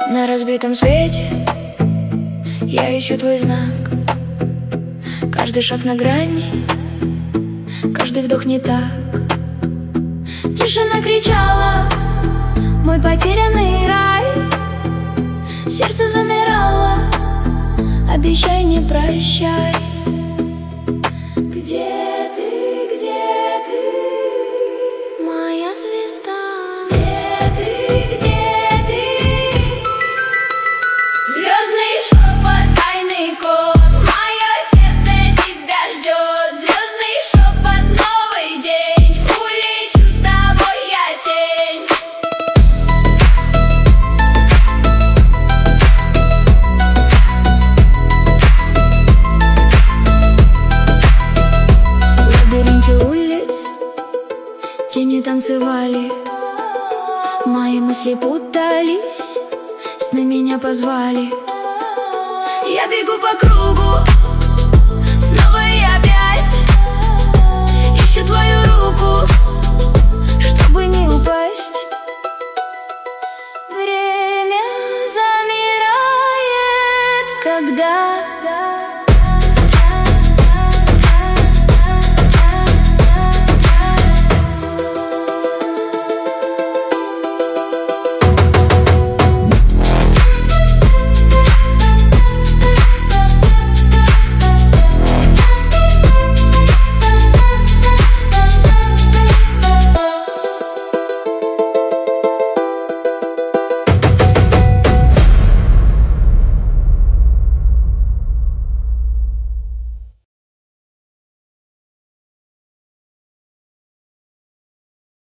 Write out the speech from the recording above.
На разбитом свете я ищу твой знак. Каждый шаг на грани, каждый вдох не так. Тишина кричала, мой потерянный рай. Сердце замирало, обещай, не прощай. Где ты, моя звезда? Где ты? Звездный шепот, тайный код, мое сердце тебя ждет. Звездный шепот, новый день, улечу с тобой я тень. В лабиринте улиц тени танцевали, мои мысли путались, сны меня позвали. Я бегу по кругу, снова и опять ищу твою руку, чтобы не упасть. Время замирает, когда